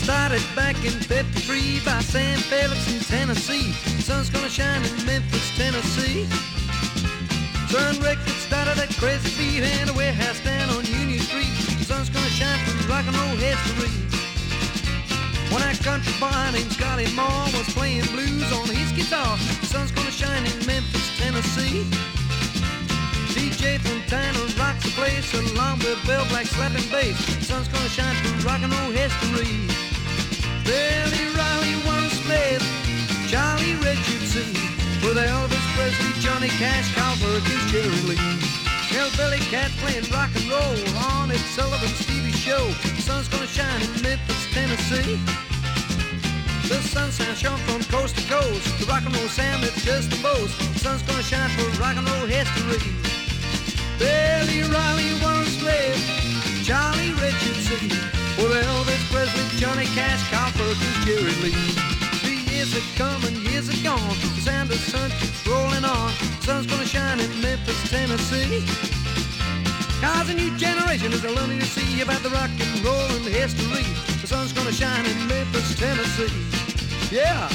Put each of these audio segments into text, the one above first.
Started back in '53 by Sam Phillips in Tennessee. Sun's gonna shine in Memphis, Tennessee. Sun Records started a crazy beat and a warehouse down on Union Street. Sun's gonna shine from rock and roll history. When that country boy named Scotty Moore was playing blues on his guitar, the sun's gonna shine in Memphis, Tennessee. DJ Fontana rocks the place along with Bill Black slapping bass. The sun's gonna shine from rock and roll history. Billy Riley once played Charlie Richardson with Elvis Presley, Johnny Cash, Carl Perkins, Jerry Lee. Hillbilly Cat playing rock and roll on Ed Sullivan Stevie show. The sun's gonna shine in Memphis, Tennessee. The sunshine shone from coast to coast. The rock and roll sound that's just the most. The sun's gonna shine for rock and roll history. Billy Riley once played Charlie Richardson with Elvis Presley, Johnny Cash, Carl Perkins, Jerry Lee. 3 years have come and years are gone. The sound of the sun keeps rolling on. The sun's gonna shine in Memphis, Tennessee. Cause a new generation is learning to see about the rock and roll and the history. The sun's gonna shine in Memphis, Tennessee. Yeah.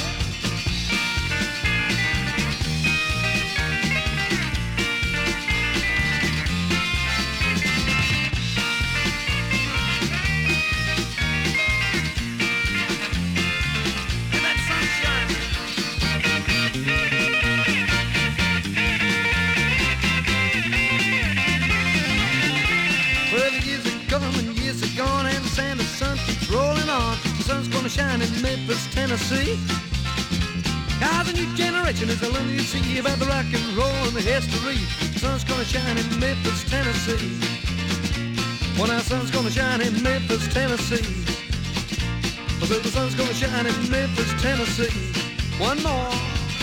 The sun's gonna shine in Memphis, Tennessee. Cause a new generation is learning to see about the rock and roll and the history. The sun's gonna shine in Memphis, Tennessee. Well, now the sun's gonna shine in Memphis, Tennessee. I said the sun's gonna shine in Memphis, Tennessee. One more.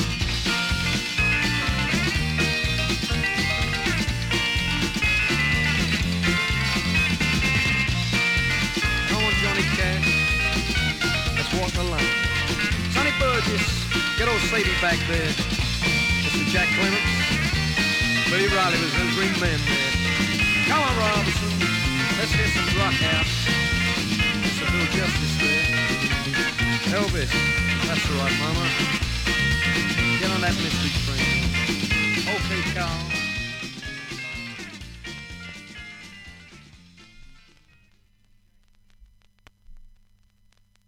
Walk the line. Sonny Burgess, get old Sadie back there. Mr. Jack Clements, Billy Riley was in Green Man there. Come on, Robinson, let's hear some rock house. Some little justice there. Elvis, that's right, Mama. Get on that mystery train. Okay, Carl.